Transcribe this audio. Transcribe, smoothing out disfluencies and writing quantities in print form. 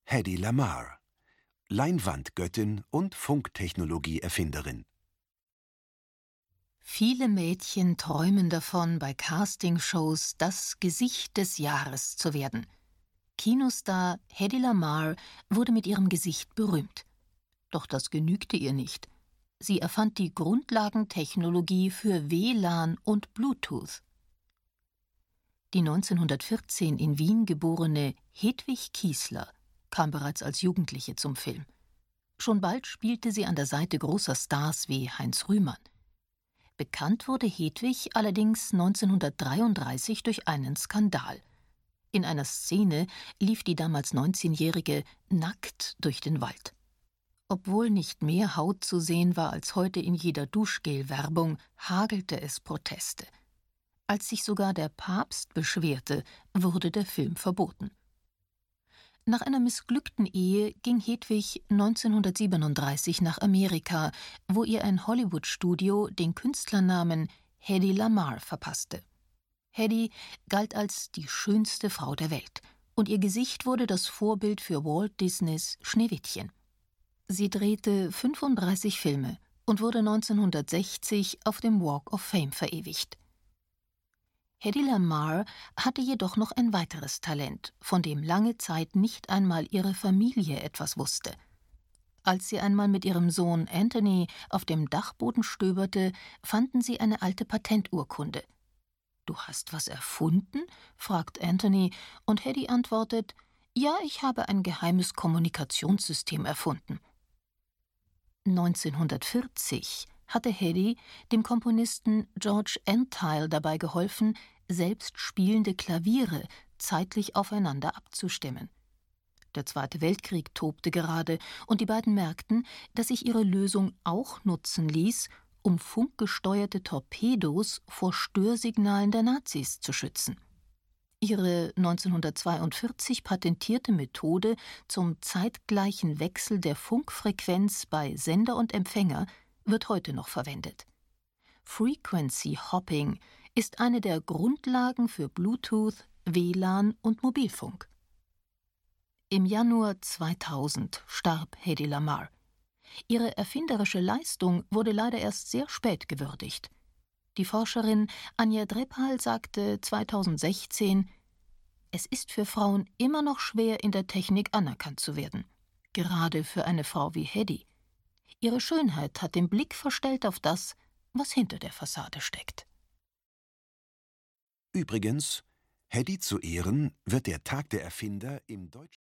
Hedy Lamarr, Leinwandgöttin und Funktechnologie-Erfinderin. Viele Mädchen träumen davon, bei Castingshows das Gesicht des Jahres zu werden. Kinostar Hedy Lamarr wurde mit ihrem Gesicht berühmt. Doch das genügte ihr nicht. Sie erfand die Grundlagentechnologie für WLAN und Bluetooth. Die 1914 in Wien geborene Hedwig Kiesler kam bereits als Jugendliche zum Film. Schon bald spielte sie an der Seite großer Stars wie Heinz Rühmann. Bekannt wurde Hedwig allerdings 1933 durch einen Skandal. In einer Szene lief die damals 19-Jährige nackt durch den Wald. Obwohl nicht mehr Haut zu sehen war als heute in jeder Duschgel-Werbung, hagelte es Proteste. Als sich sogar der Papst beschwerte, wurde der Film verboten. Nach einer missglückten Ehe ging Hedwig 1937 nach Amerika, wo ihr ein Hollywood-Studio den Künstlernamen Hedy Lamarr verpasste. Hedy galt als die schönste Frau der Welt und ihr Gesicht wurde das Vorbild für Walt Disneys Schneewittchen. Sie drehte 35 Filme und wurde 1960 auf dem Walk of Fame verewigt. Hedy Lamarr hatte jedoch noch ein weiteres Talent, von dem lange Zeit nicht einmal ihre Familie etwas wusste. Als sie einmal mit ihrem Sohn Anthony auf dem Dachboden stöberte, fanden sie eine alte Patenturkunde. »Du hast was erfunden?« fragt Anthony, und Hedy antwortet, »Ja, ich habe ein geheimes Kommunikationssystem erfunden.« 1940 hatte Hedy dem Komponisten George Antheil dabei geholfen, selbst spielende Klaviere zeitlich aufeinander abzustimmen. Der Zweite Weltkrieg tobte gerade, und die beiden merkten, dass sich ihre Lösung auch nutzen ließ, um funkgesteuerte Torpedos vor Störsignalen der Nazis zu schützen. Ihre 1942 patentierte Methode zum zeitgleichen Wechsel der Funkfrequenz bei Sender und Empfänger wird heute noch verwendet. Frequency Hopping ist eine der Grundlagen für Bluetooth, WLAN und Mobilfunk. Im Januar 2000 starb Hedy Lamarr. Ihre erfinderische Leistung wurde leider erst sehr spät gewürdigt. Die Forscherin Anja Drepal sagte 2016, es ist für Frauen immer noch schwer, in der Technik anerkannt zu werden. Gerade für eine Frau wie Hedy. Ihre Schönheit hat den Blick verstellt auf das, was hinter der Fassade steckt. Übrigens, Hedy zu Ehren wird der Tag der Erfinder im Deutschen